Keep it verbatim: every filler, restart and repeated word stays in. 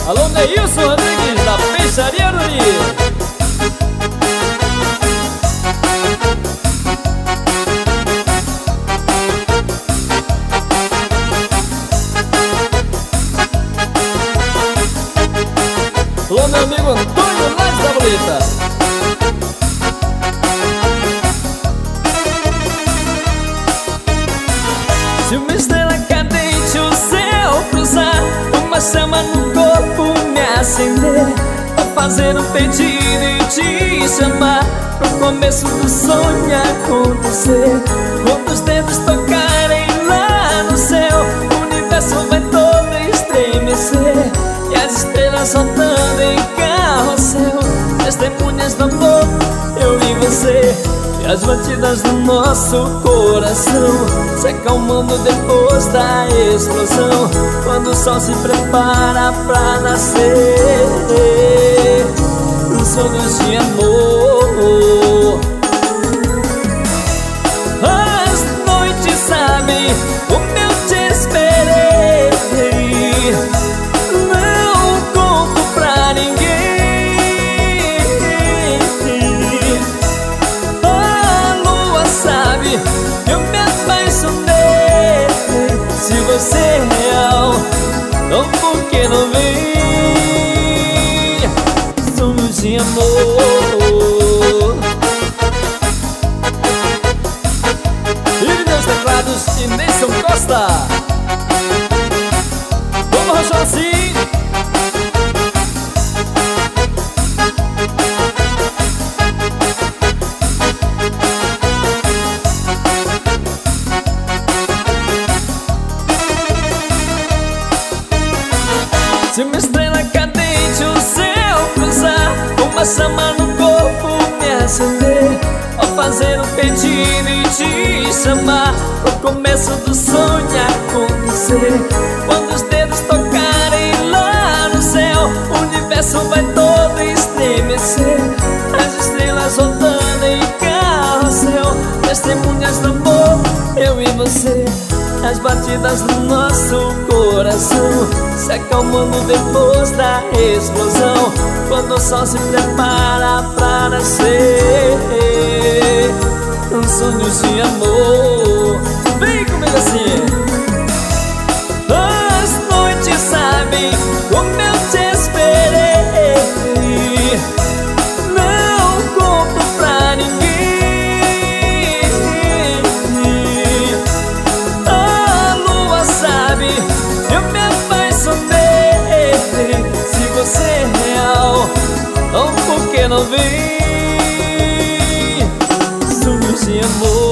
Alô, Neilson Rodrigues, da Peixaria Nuri. Alô, meu amigo Antônio Lais da Bolita. Se uma estrela cadente o céu cruzar, uma chama no corpo me acender, vou fazer um pedido e te chamar pro começo do sonho acontecer. Quando os dedos tocarem lá no céu, o universo vai todo estremecer, e as estrelas soltando em carrossel, testemunhas do amor, eu e você. E as batidas do nosso coração se acalmando depois da explosão, quando o sol se prepara pra nascer. Sonhos de amor. As noites sabem como eu te esperei, não conto pra ninguém. Eu me apaixonei. Se você é real, então por que não vem? Sonhos de amor. E meus teclados, Inês Costa. Vamos rachar assim. Se uma estrela cadente o céu cruzar, uma chama no corpo me acender, vou fazer um pedido e te chamar pro começo do sonho acontecer. Quando os dedos tocarem lá no céu, o universo vai todo estremecer, as estrelas rodando em carrossel, testemunhas do amor, eu e você. As batidas do nosso coração se acalmando depois da explosão, quando o sol se prepara pra nascer. Sonhos de amor. Vem comigo assim. As noites sabem como eu te esperei, não conto pra ninguém. Eu me apaixonei. Se você é real, então por que não vem? Sonhos de amor.